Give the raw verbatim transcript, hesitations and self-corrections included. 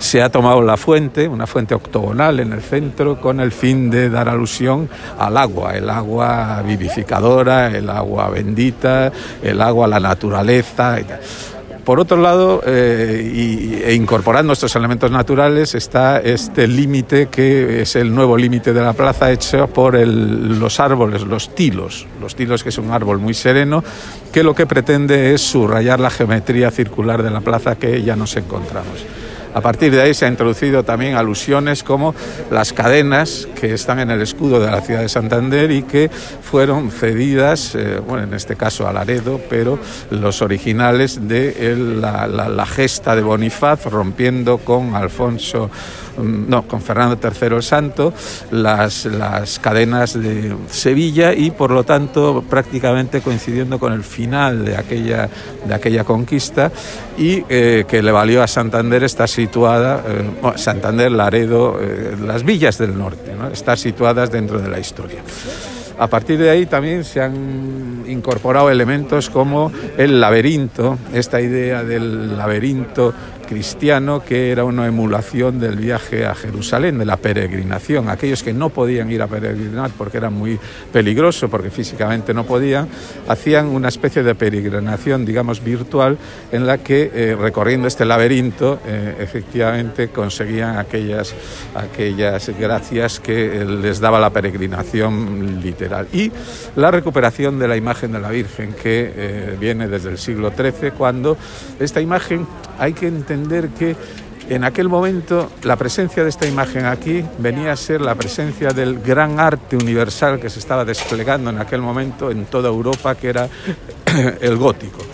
se ha tomado la fuente, una fuente octogonal en el centro, con el fin de dar alusión al agua, el agua vivificadora, el agua bendita, el agua, la naturaleza y tal. Por otro lado, eh, y, e incorporando estos elementos naturales, está este límite que es el nuevo límite de la plaza, hecho por el, los árboles, los tilos. Los tilos, que es un árbol muy sereno, que lo que pretende es subrayar la geometría circular de la plaza que ya nos encontramos. A partir de ahí se han introducido también alusiones como las cadenas que están en el escudo de la ciudad de Santander y que fueron cedidas, eh, bueno, en este caso a Laredo, pero los originales de el, la, la, la gesta de Bonifaz, rompiendo con Alfonso, no, con Fernando tercero el Santo, las, las cadenas de Sevilla, y por lo tanto prácticamente coincidiendo con el final de aquella, de aquella conquista, y eh, que le valió a Santander estar situada, eh, bueno, Santander, Laredo, eh, las villas del norte, ¿no?, están situadas dentro de la historia. A partir de ahí también se han incorporado elementos como el laberinto, esta idea del laberinto cristiano, que era una emulación del viaje a Jerusalén, de la peregrinación. Aquellos que no podían ir a peregrinar porque era muy peligroso, porque físicamente no podían, hacían una especie de peregrinación, digamos, virtual, en la que eh, recorriendo este laberinto eh, efectivamente conseguían aquellas, aquellas gracias que eh, les daba la peregrinación literal. Y la recuperación de la imagen de la Virgen, que eh, viene desde el siglo trece, cuando esta imagen, hay que entender que en aquel momento la presencia de esta imagen aquí venía a ser la presencia del gran arte universal que se estaba desplegando en aquel momento en toda Europa, que era el gótico.